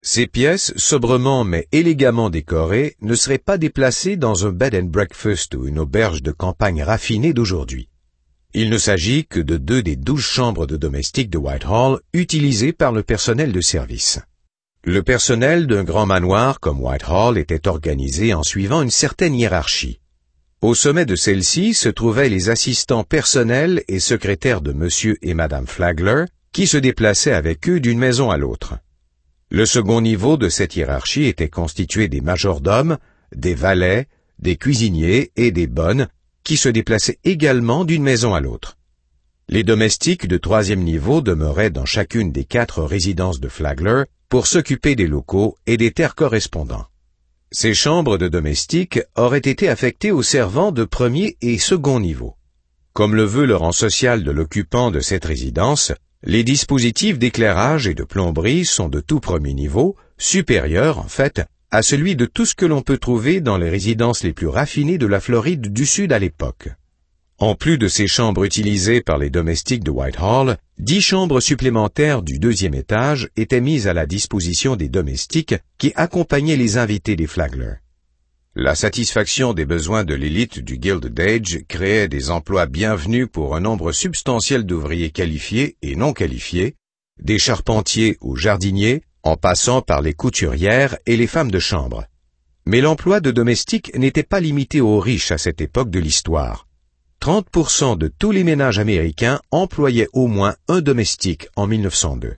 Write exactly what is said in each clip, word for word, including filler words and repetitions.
Ces pièces, sobrement mais élégamment décorées, ne seraient pas déplacées dans un bed and breakfast ou une auberge de campagne raffinée d'aujourd'hui. Il ne s'agit que de deux des douze chambres de domestiques de Whitehall utilisées par le personnel de service. Le personnel d'un grand manoir comme Whitehall était organisé en suivant une certaine hiérarchie. Au sommet de celle-ci se trouvaient les assistants personnels et secrétaires de Monsieur et Madame Flagler, qui se déplaçaient avec eux d'une maison à l'autre. Le second niveau de cette hiérarchie était constitué des majordomes, des valets, des cuisiniers et des bonnes, qui se déplaçaient également d'une maison à l'autre. Les domestiques de troisième niveau demeuraient dans chacune des quatre résidences de Flagler pour s'occuper des locaux et des terres correspondants. Ces chambres de domestiques auraient été affectées aux servants de premier et second niveau. Comme le veut le rang social de l'occupant de cette résidence, les dispositifs d'éclairage et de plomberie sont de tout premier niveau, supérieurs, en fait, à celui de tout ce que l'on peut trouver dans les résidences les plus raffinées de la Floride du Sud à l'époque. En plus de ces chambres utilisées par les domestiques de Whitehall, dix chambres supplémentaires du deuxième étage étaient mises à la disposition des domestiques qui accompagnaient les invités des Flagler. La satisfaction des besoins de l'élite du Gilded Age créait des emplois bienvenus pour un nombre substantiel d'ouvriers qualifiés et non qualifiés, des charpentiers aux jardiniers, en passant par les couturières et les femmes de chambre. Mais l'emploi de domestiques n'était pas limité aux riches à cette époque de l'histoire. trente pour cent de tous les ménages américains employaient au moins un domestique en mille neuf cent deux.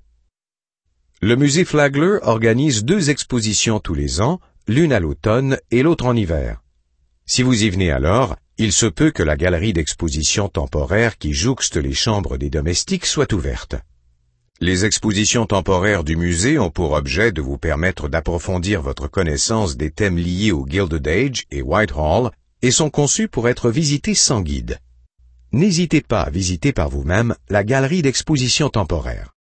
Le musée Flagler organise deux expositions tous les ans, l'une à l'automne et l'autre en hiver. Si vous y venez alors, il se peut que la galerie d'exposition temporaire qui jouxte les chambres des domestiques soit ouverte. Les expositions temporaires du musée ont pour objet de vous permettre d'approfondir votre connaissance des thèmes liés au Gilded Age et Whitehall et sont conçues pour être visitées sans guide. N'hésitez pas à visiter par vous-même la galerie d'exposition temporaire.